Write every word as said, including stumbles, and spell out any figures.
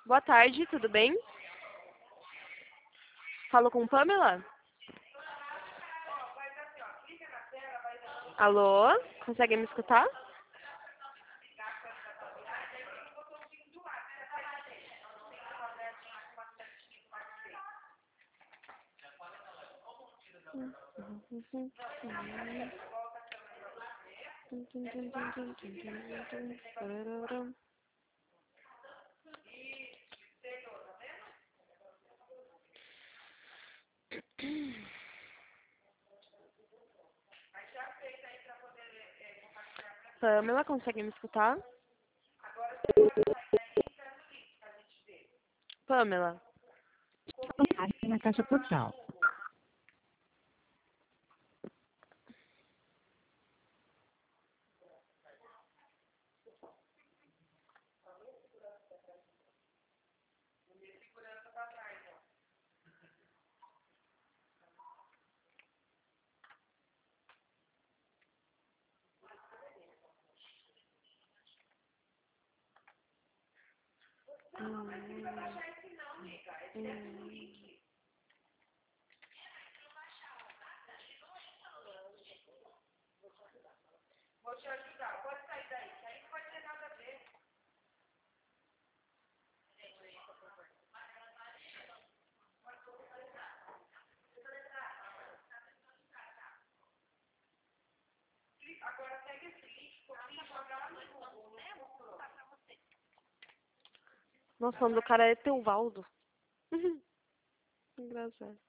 Boa tarde, tudo bem? Falo com Pamela? Alô? Consegue me escutar? Pamela, consegue me escutar? Pamela. Na caixa postal. Hum, hum. Nossa, o nome do cara é Teovaldo. Engraçado.